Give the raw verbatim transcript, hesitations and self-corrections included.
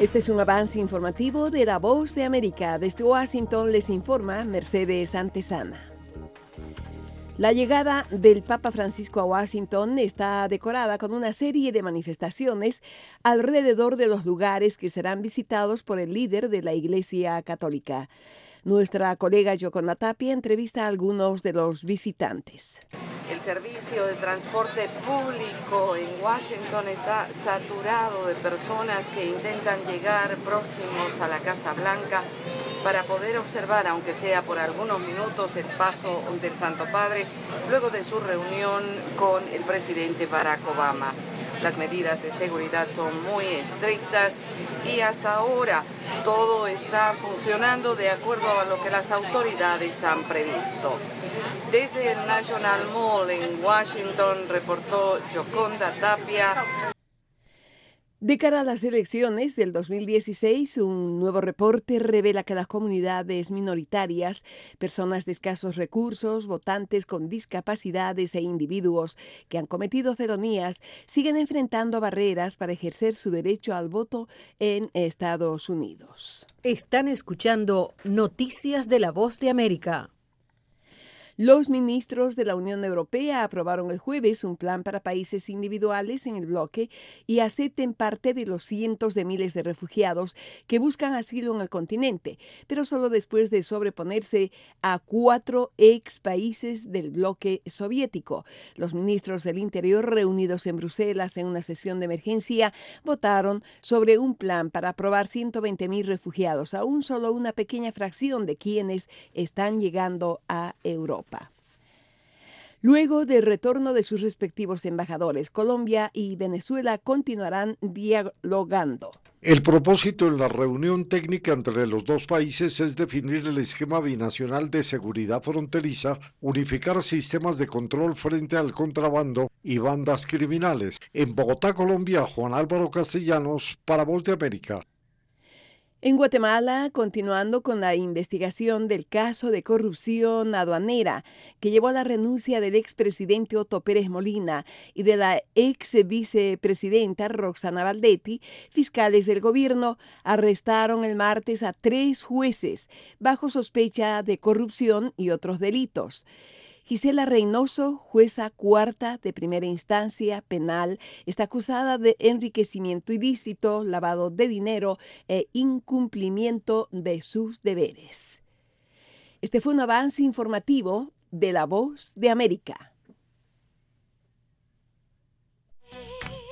Este es un avance informativo de La Voz de América. Desde Washington les informa Mercedes Antesana. La llegada del Papa Francisco a Washington está decorada con una serie de manifestaciones alrededor de los lugares que serán visitados por el líder de la Iglesia Católica. Nuestra colega Yoconda Tapia entrevista a algunos de los visitantes. El servicio de transporte público en Washington está saturado de personas que intentan llegar próximos a la Casa Blanca para poder observar, aunque sea por algunos minutos, el paso del Santo Padre luego de su reunión con el presidente Barack Obama. Las medidas de seguridad son muy estrictas y hasta ahora todo está funcionando de acuerdo a lo que las autoridades han previsto. Desde el National Mall en Washington reportó Yoconda Tapia. De cara a las elecciones del dos mil dieciséis, un nuevo reporte revela que las comunidades minoritarias, personas de escasos recursos, votantes con discapacidades e individuos que han cometido felonías siguen enfrentando barreras para ejercer su derecho al voto en Estados Unidos. Están escuchando Noticias de La Voz de América. Los ministros de la Unión Europea aprobaron el jueves un plan para países individuales en el bloque y acepten parte de los cientos de miles de refugiados que buscan asilo en el continente, pero solo después de sobreponerse a cuatro ex países del bloque soviético. Los ministros del Interior, reunidos en Bruselas en una sesión de emergencia, votaron sobre un plan para aprobar ciento veinte mil refugiados, aún solo una pequeña fracción de quienes están llegando a Europa. Luego del retorno de sus respectivos embajadores, Colombia y Venezuela continuarán dialogando. El propósito en la reunión técnica entre los dos países es definir el esquema binacional de seguridad fronteriza, unificar sistemas de control frente al contrabando y bandas criminales. En Bogotá, Colombia, Juan Álvaro Castellanos, para Voz de América. En Guatemala, continuando con la investigación del caso de corrupción aduanera que llevó a la renuncia del expresidente Otto Pérez Molina y de la ex vicepresidenta Roxana Valdetti, fiscales del gobierno arrestaron el martes a tres jueces bajo sospecha de corrupción y otros delitos. Gisela Reynoso, jueza cuarta de primera instancia penal, está acusada de enriquecimiento ilícito, lavado de dinero e incumplimiento de sus deberes. Este fue un avance informativo de La Voz de América.